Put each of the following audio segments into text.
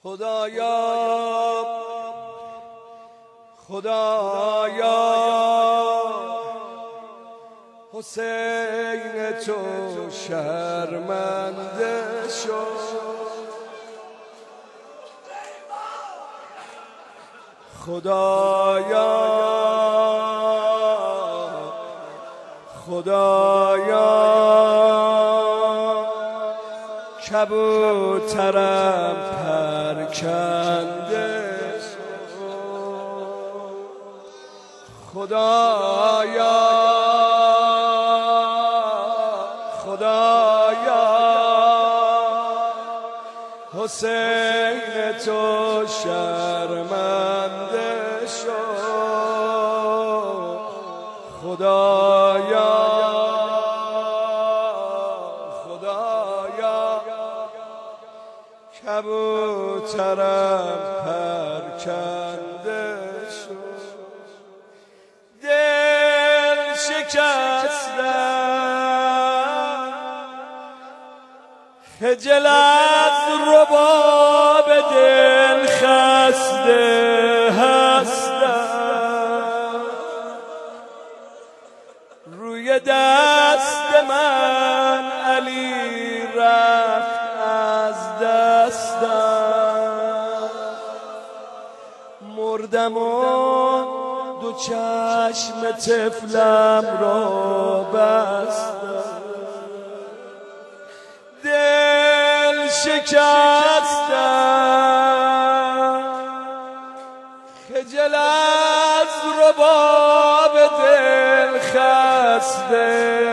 خدایا خدایا حسین تو شرمنده شد. خدایا خدایا کبوترم پرکنده شد. خدایا خدایا حسین تو شرمنده شد. خدایا خدایا کبوترم پرکنده شد. دل شکستم خجل از رباب دل خسته هستم. روی دست من علی رفت از دستم. مردم و دو چشم طفلم را بستم. دل شکستم خجل از رباب دل خسته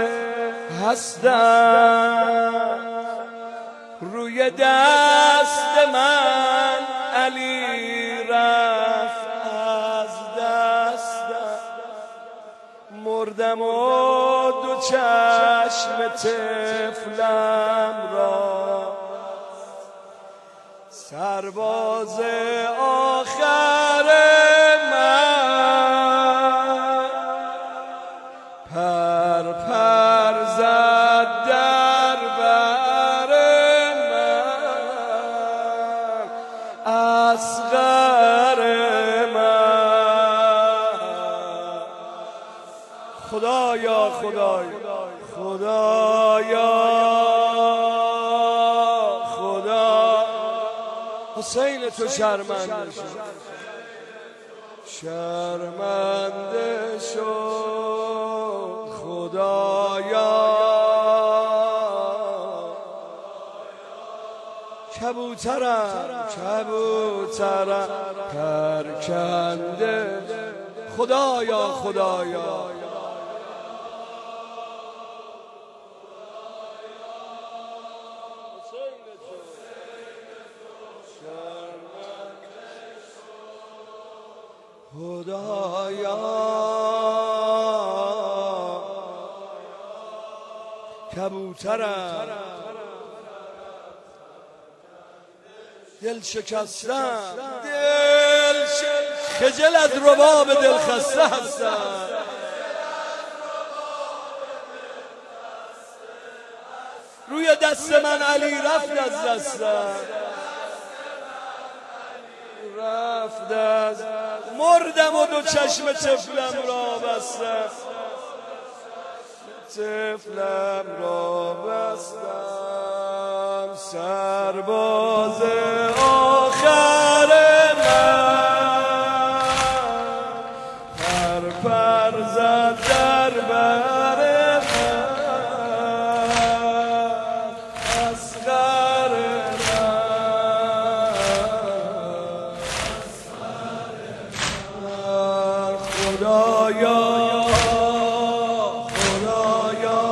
هستم. روی دست من علی رفت از دستم. مردم و دو چشم طفلم را سرباز آخر من پر پر زد در بر من. اصغر من خدایا خدایا خدایا خدا حسین تو شرمنده شد. شرمنده شد. خدایا کبوترم پرکنده. خدایا خدایا خدایا کبوترم دل شکستم. خجل از رباب دل خسته هستم. روی دست من علی رفت از دستم. رفت از مردم و دو چشم طفلم را بستم. طفلم را بستم. سرباز آخر من پر پر زد در بر من. اصغر من خدایا خدایا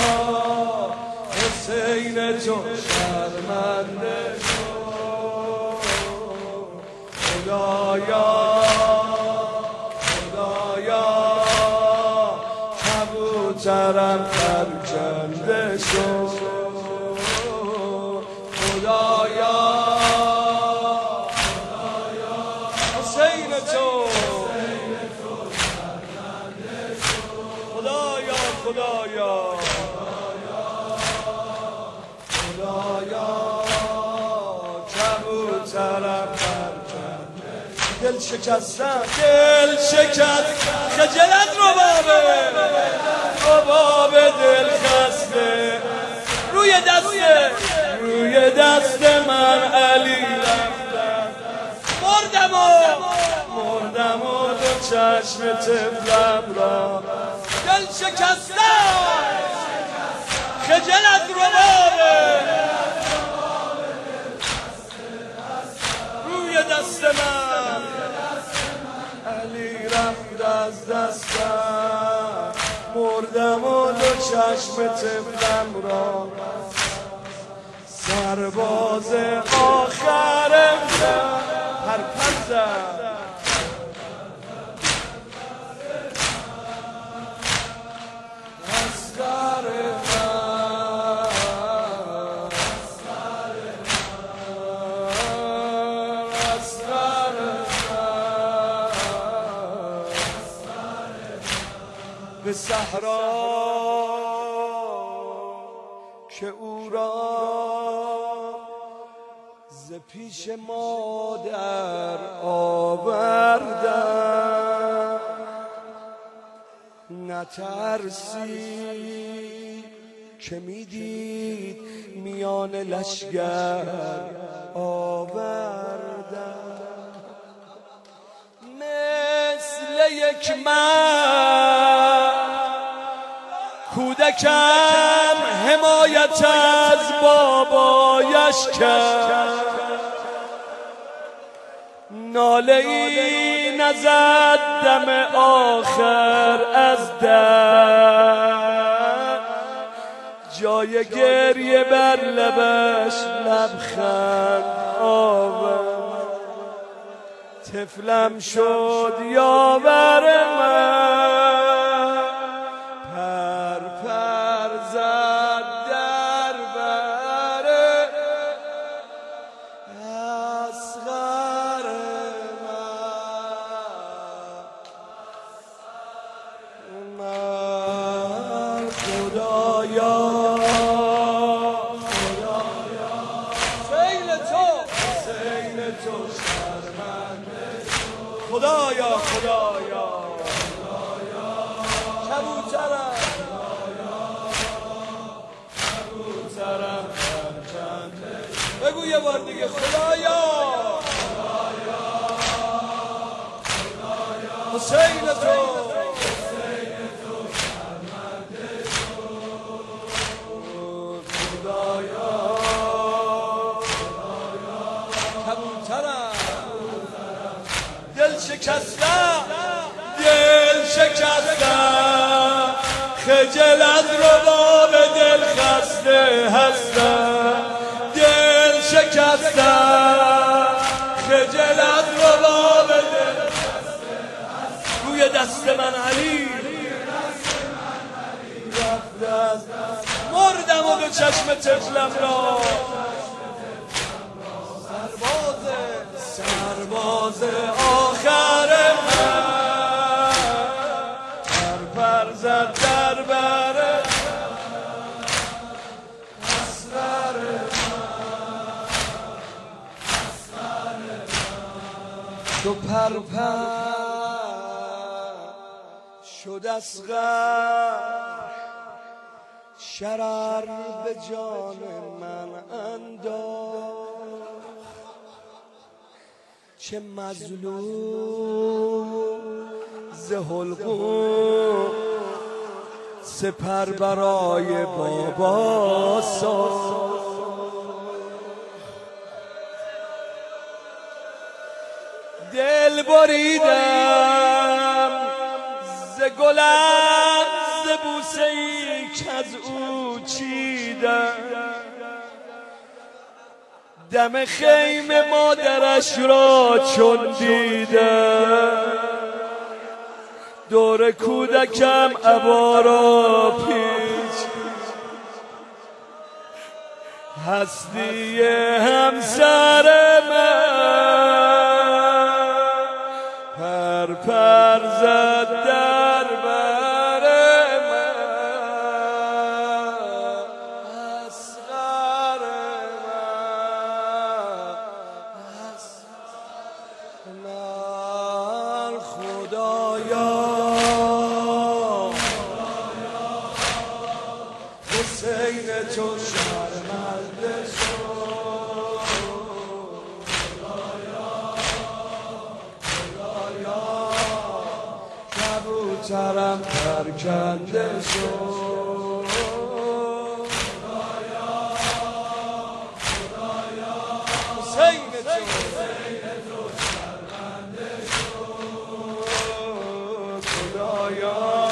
حسین تو شرمنده شد. خدایا خدایا کبوترم پرکنده شد. خدایا خدایا حسین تو خدایا خدایا خدایا کبوترم دل شکستم دل شکست خجلت رباب دل خسته روی دست من علی رفتم مردم و دو چشم طفلم را دل شکستم خجلت روی دست من علی رفت از دستم مردم و دو چشم طفلم را سرباز آخرم پرپر زد به صحرا که او را ز پیش مادر آوردم نترسی که میدید میان لشگر آوردم مثل یک من کودکم حمایت از بابایش کرد ناله ای نزد دم آخر از در جای گریه بر لبش لبخند آورد طفلم شد یاور من پر زد در بر اصغر من خدایا حسین تو شرمنده خدایا کبوترم بگو یه بار دیگه خدایا حسین تو خدایا کبوترم دل شکستم خجلت رباب دل خسته هستم دل شکستم خجلت رباب دل خسته هستم روی دست من علی رفت از مردم و دو چشم طفلم را سرباز آخر من پر زد در بر اصغر من تو پر شد اصغر شرر به جان من انداخت چه مظلوم ز حلقوم سپر برای بابا ساخت دل بریدم ز گلم ز بوسه ای که از او چیدم دم خیمه مادرش را چون دیدم دور کودکم عبا را پیچ هستی همسر من پر زد در بر من اصغر من تو شرمنده شد. کبوترم پرکنده شد. حسین تو شرمنده شد. خدایا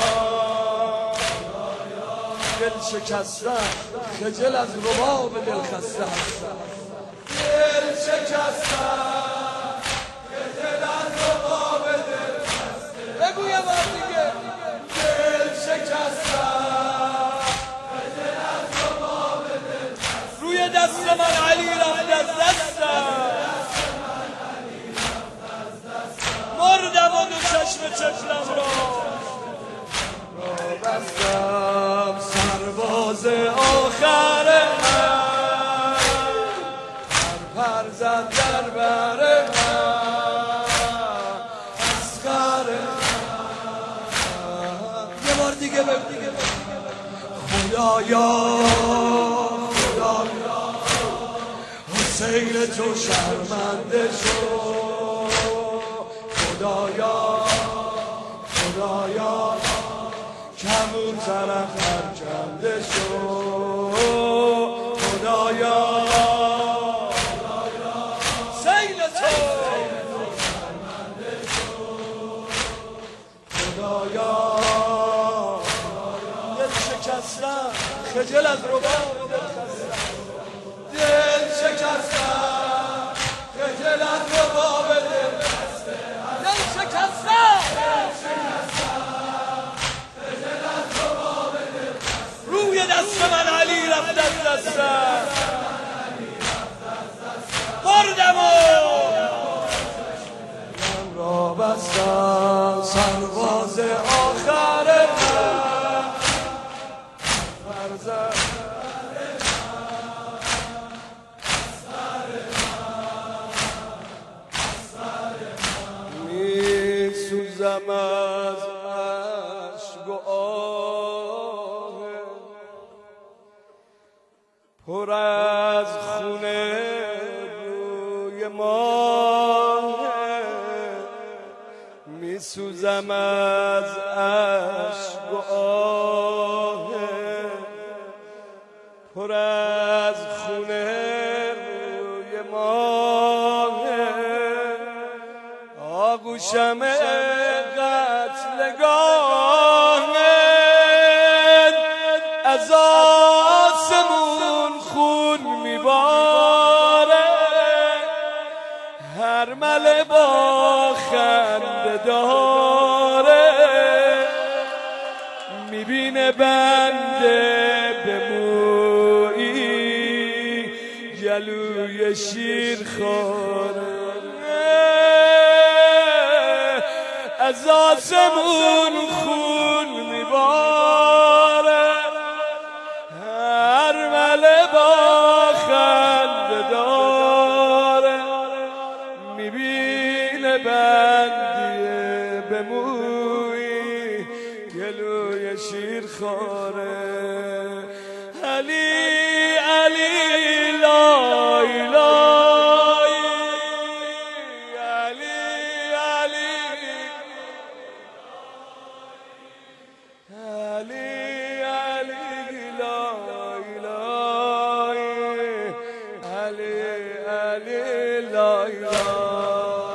دل شکستم، خجل از رباب دل خسته هستم. دل شکستم، خجل از رباب دل خسته. بگو یه بار دیگه. دل شکستم، خجل از رباب دل خسته. روی دست من علی رفت از دستم، مردم و دو چشم چفلم را بستم. سرباز آخر من پر زد در بر من، اسخر من. یه بار دیگه بگو. خدایا خدایا حسین تو شرمنده شد. خدایا خدایا کبوترم پرکنده شد. خدایا حسین تو شرمنده شد. خدایا دل شکستم، خجل از رباب دل خسته. دل شکستم، خجل از رباب دل خسته. دل شکستم، روی دست من علی رفت از دستم، مردم و من را بستم. سرباز آخر من فرزند می سوزم از اشک و آه، پر از خونه روی ماه. می سوزم از اشک و آه، پر از خونه روی ماه. آغوشم قتلگاه، از آسمون خون میباره. هر مله با خنده داره، میبینه بنده به مویی گلوی شیر خواره. از آسمون خون میباره، هر مله با خنده داره. میبینه بندیه به موی گلوی شیر خواره. علی علی لای لای، علی علی علی علی لای لای، علی علی لای لای،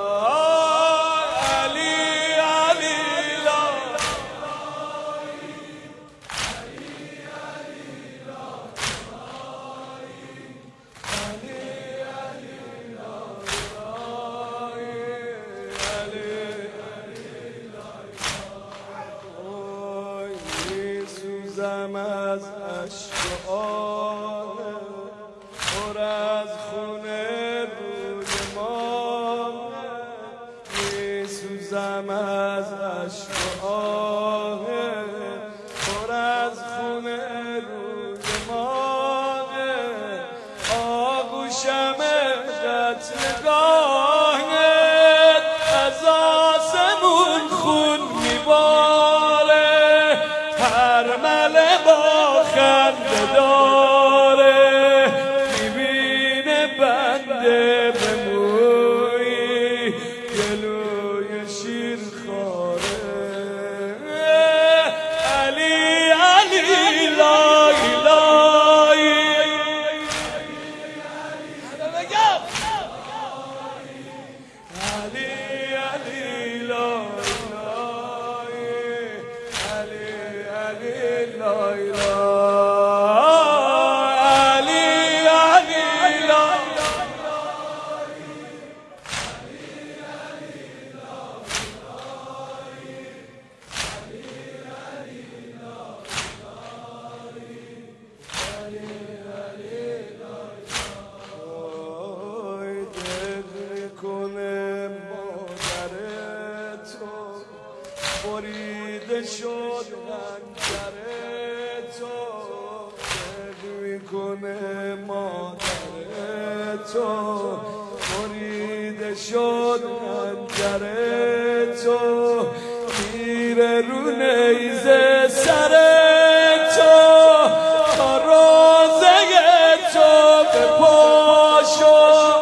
علی علی لای. از اشک آه، پر از خونه روی ما. میسوزم از اشک آه، پر از خونه روی ما. آغوشم قتلگاهت، از آسمون خون میباره. هر مله با خنده دار بریده شد خنجر تو میکنه مادر تو بریده شد خنجر تو میره رو نیزه سر تو تا روزه تو به پاشو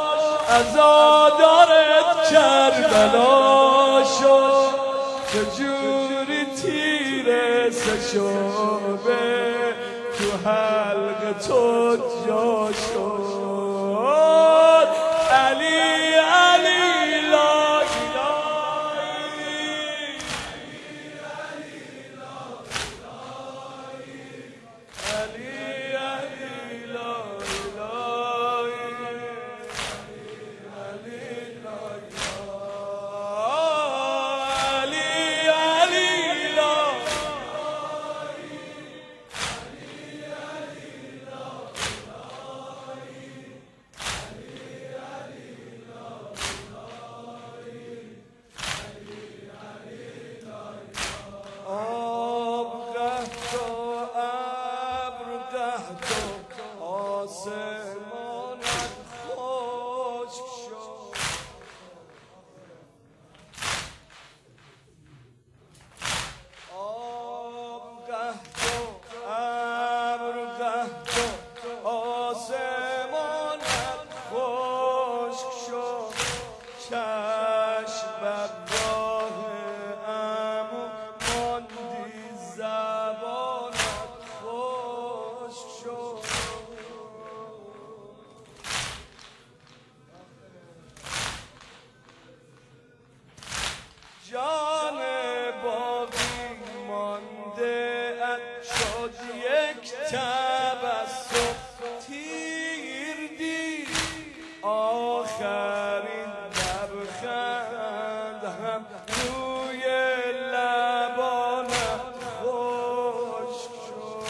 عزادارت کربلا شو چجوری تیره سشوبه تو حلق تو جا شد علی علی لا جان باقی مانده شد یک تبسم تیر دید آخرین لبخند هم روی لبانم خشک شد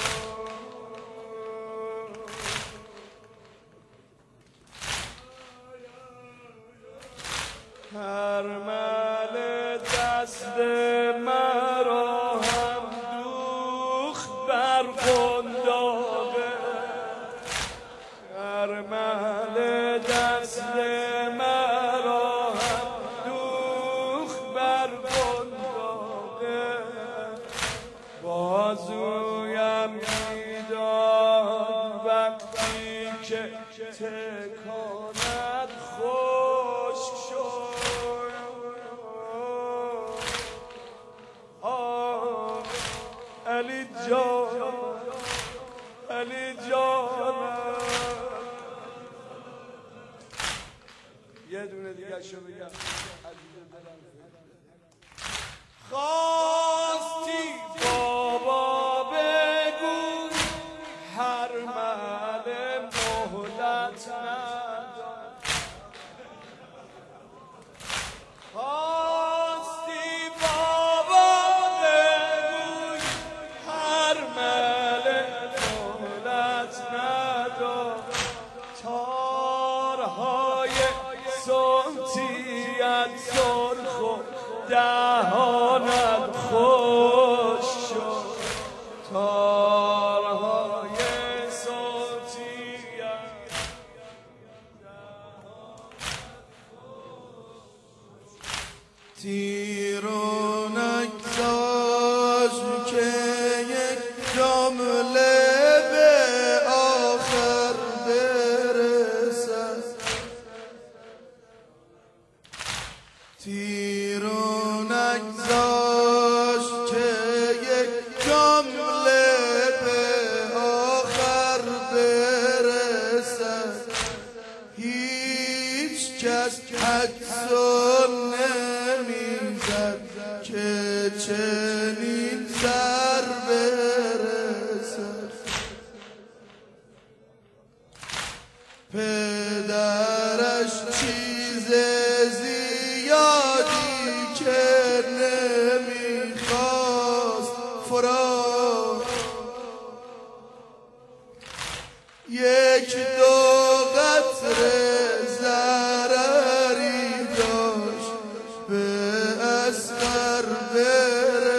دست مرا هم دوخت بر قنداقه ارمل دست مرا هم دوخت بر قنداقه بازویم میداد وقتی که تکانت خشک شد علی جان علی جان یه دونه دیگه شو بگم خواستی بابا بگو هر مل مهلت نداد خواستی بابا بگو هر مل مهلت نداد تارهای صوتیت سرخ و دهانت خوش شد تارهای صوتیت تیر و نگذاش که یک جمله به آخر برسد تیر و نگذاش که یک جمله به آخر برسد هیچ کس حدسون نمیزد که چنین سر برسد پدرش چیز زیادی که نمیخواست فرار یک دو قطره ضرری داشت به اصغر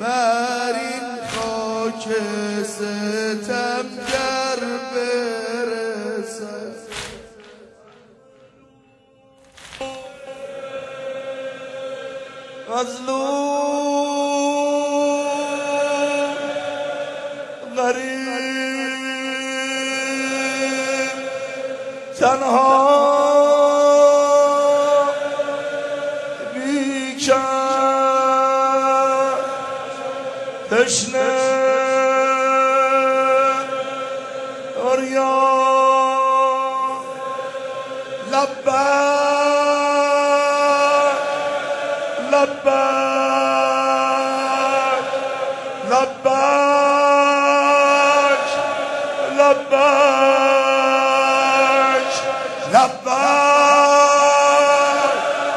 بر این خاک ستمگر برسد. مظلوم غریب تنها بیکر تشنه عریان لبک لبک لبک لبک لبک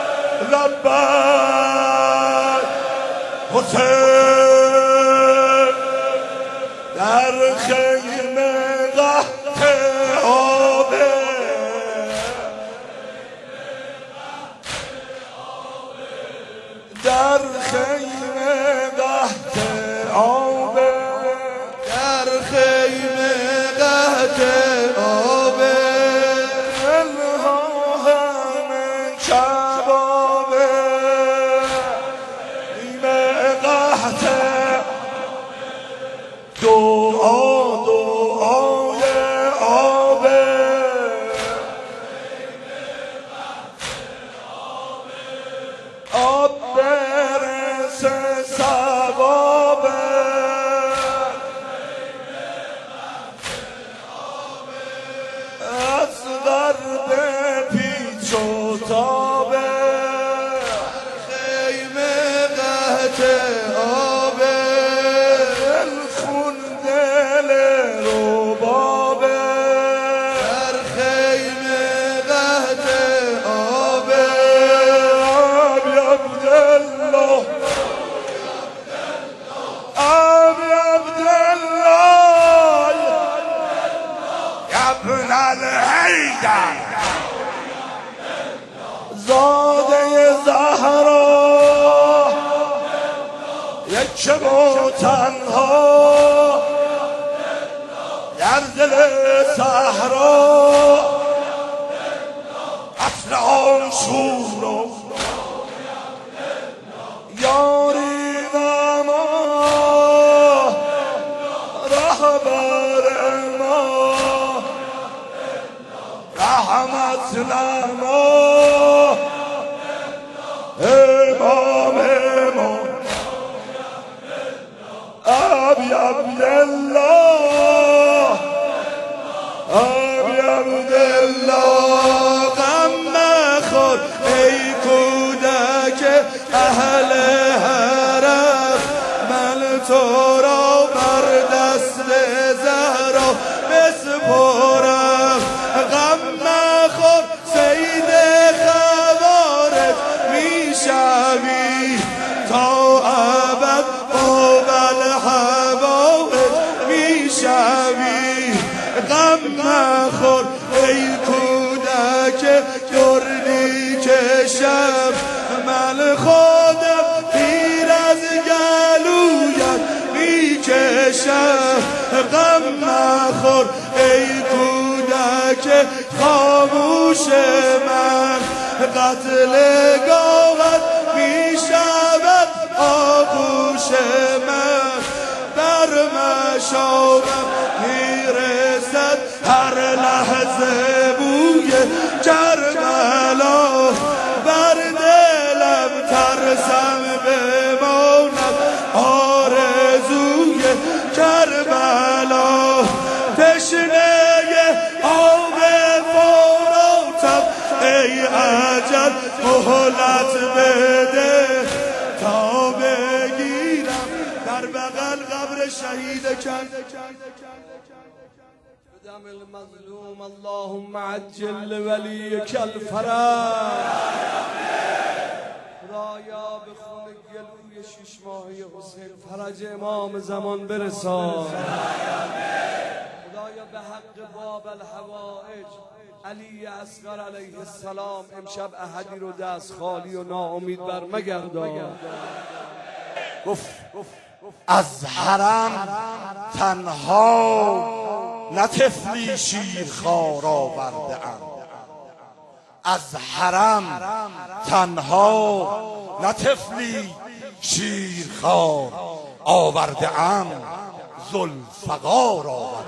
لبک حسین در خیمه قحط آبه در خیمه قحط آبه در خیمه قحط آبه دلها همه کبابه خیمه قحط دعای آبه آب برسه ثوابه از غرب پیچ و تابه خیمه قحط آبه خون دل ربابه در خیمه قحط آبه ابی عبدالله ابی عبدالله یا ابن الحیدر زاده زهرا یک و تنها در دل صحرا اصل آن شور و یاری ما رهبر ما رحمت لما امام ما ابی عبدالله ابی عبدالله غم مخور ای کودک اهل حرم من تو را بر دست زهرا بسپرم غم مخور سید خوارج میشوی تا ابد میشوی غم مخور ای کودک دردی کشم من خودم پیر از گلویت میکشم غم مخور ای کودک خاموش من قتل گاوت میشود آغوش من بر مشامم میرسد هر لحظه بوی کربلا بر دلم ترسم بماند آرزوی کربلا تشنه آب فراتم ای اجل مهلت بده تا بگیرم در بغل قبر شهید کن بدم المظلوم اللهم عجل ولیک الفرج خدایا به خون گلوی 6 ماهه حسین فرج امام زمان برسان خدایا به حق باب الحوائج علی اصغر علیه السلام امشب احدی رو دست خالی و ناامید بر مگردان. گفت از حرم تنها نه طفلی شیرخوار آورده ام، از حرم تنها نه طفلی شیرخوار آورده ام، ذوالفقار آورده.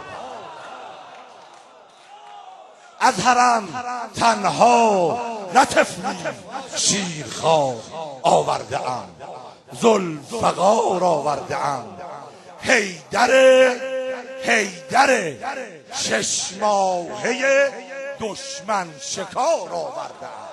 از حرم تنها نه طفلی شیرخوار آورده ام، ذوالفقار آورده ام. حیدر 6 ماهه دشمن شکار آورده ام،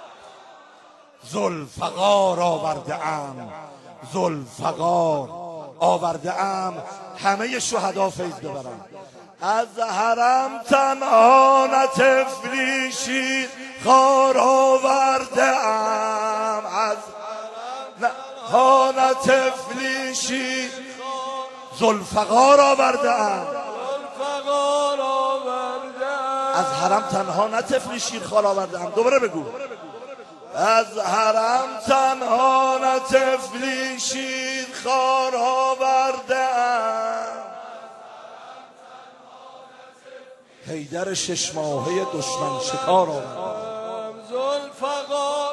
ذوالفقار آورده ام، ذوالفقار آورده ام. همه شهدا فیض ببرن. از حرم تنها نه طفلی شیرخوار آورده ام، از حرم نه طفلی شیرخوار ذوالفقار آورده ام، ذوالفقار آورده ام. از حرم تنها نه طفلی شیرخوار آورده ام. دوباره بگو. از حرم تنها نه طفلی شیرخوار آورده ام. حیدر 6 ماهه دشمن شکار آورده، ذوالفقار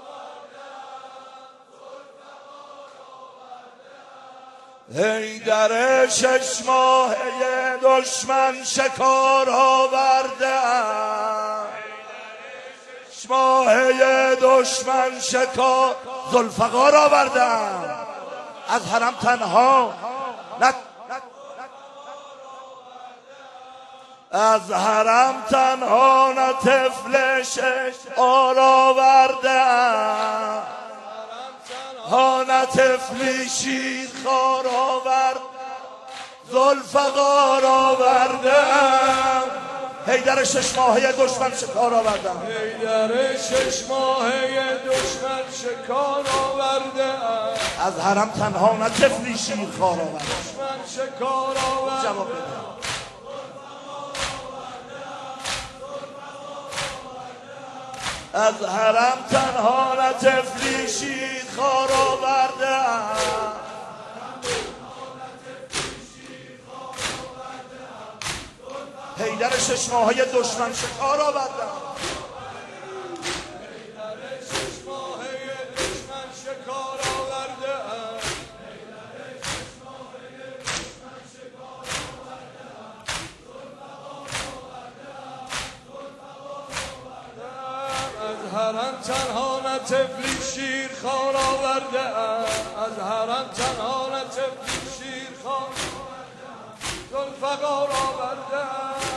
حیدر 6 ماهه دشمن شکار آورده، 6 ماهه دشمن شکار ذوالفقار آورده. از حرم تنها نه، از حرم تنها نه طفل شیرخوار آورده، ها نه طفلی شیرخوار آورد، ذوالفقار آورده. حیدر 6 ماهه دشمن شکار آورده، حیدر 6 ماهه دشمن شکار آورده. از حرم تنها نه طفلی شیرخوار آورده، دشمن شکار آورده. جواب بده. از حرم تنها نه طفلی شیرخوار آورده، حیدر 6 ماهه دشمن شکار آورده، حیدر 6 ماهه دشمن شکار آورده. از حرم تنها نه طفلی شیرخوار آورده، از حرم تنها نه طفلی شیرخوار ذوالفقار آورده.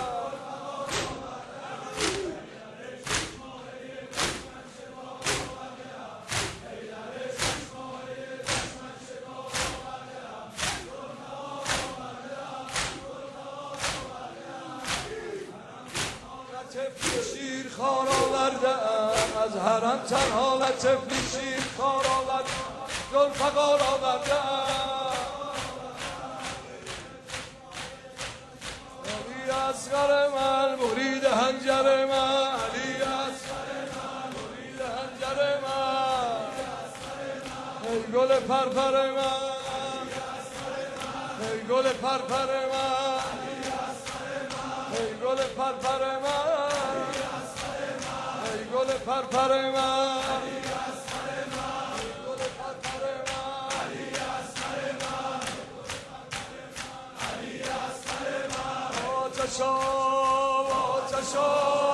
طفلی شیرخوار آورده، از حرم تنها نه طفلی شیرخوار آورده، ذوالفقار آورده. علی اصغر من مرید حنجر من، علی اصغر من مرید حنجر من، ای گل پرپر من، ای گل پرپر من، ای گل پرپر من، ای گل پرپر من، آتشا